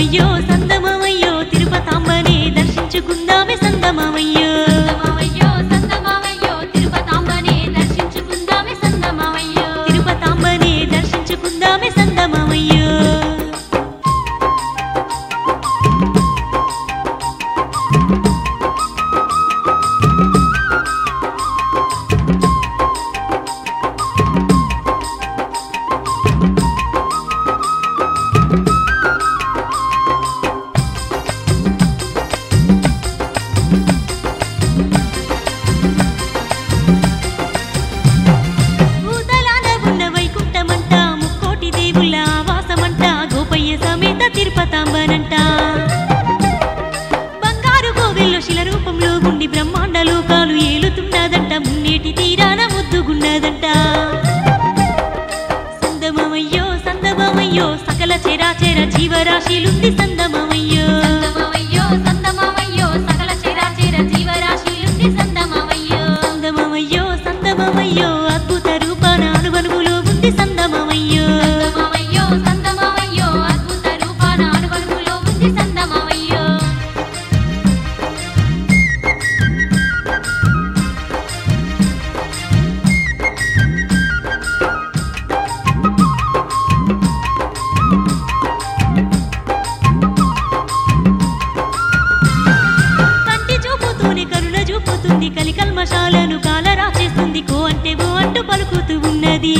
సందమామయ్యో సందమామయ్యో తిరుపతాంబనే దర్శించుకుందామే సందమామయ్యో తిరుపతాంబనే దర్శించుకుందామే సందమామయ్యో తిరుపతాంబనంట బంగారు కోవెల్లో శిల రూపంలో ఉండి బ్రహ్మాండ లోకాలు ఏలుతున్నదంట మున్నేటి తీరాన ముద్దుగున్నదంట సందమామయ్యో సందమామయ్యో సకల చెరాచెర జీవరాశిలుంది సందమామయ్యో సకల చెరాచెర జీవరాశిలుంది సందమామయ్యో సందమామయ్యో అద్భుత రూపాన అనువనువులో ఉంది సందమామయ్యో కలికల్మశాలను కాలరాచేస్తుంది కో అంటే ఓ అంటూ పలుకుతూ ఉన్నది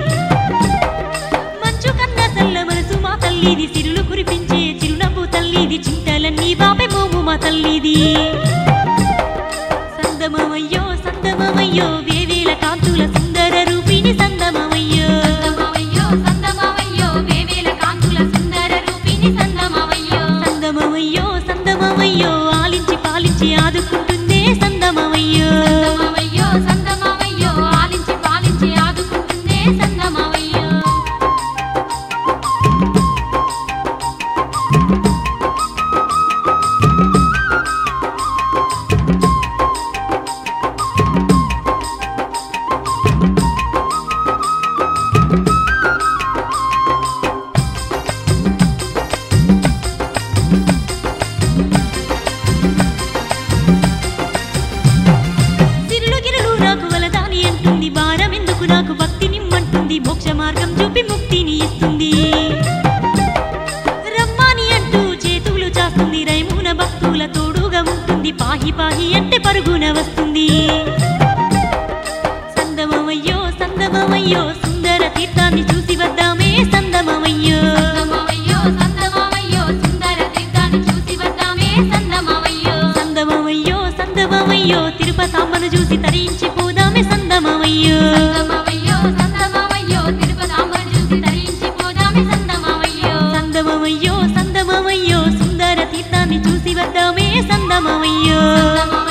మంచు కన్న చల్ల మనసు మా తల్లిది సిరులు కురిపించే చిరునవ్వు తల్లిది చింతలన్నీ బాపే మోము మా తల్లిది సందమామయ్యో వేవేల కాంతుల సుందర రూపిణి సందమామయ్యో వేవేల కాంతుల సుందర రూపిణి సందమామయ్యో ఆలించి పాలించి ఆదుకుంటుందే సందమామయ్యో ఆలించి పాలించి ఆదుకుంటుందే సందమామయ్యో నాకు భక్తి నిమ్మంటుంది మోక్ష మార్గం చూపి ముక్తిని ఇస్తుంది రమ్మాని అంటూ చేతులు చాస్తుంది రైమున భక్తుల తోడుగా ఉంటుంది పాహి పాహి అంటే పరుగున వస్తుంది సందమామయ్యో సుందర తీర్థాన్ని చూసి వద్దామే సందమామయ్యో సుందర తీర్థాన్ని చూసి వద్దామే సందమామయ్యో తిరుపతాంబను చూసి తరించి పోదామే సందమామయ్యో సందమామయ్యో సుందర తీర్థాన్ని చూసి వద్దామే సందమామయ్యో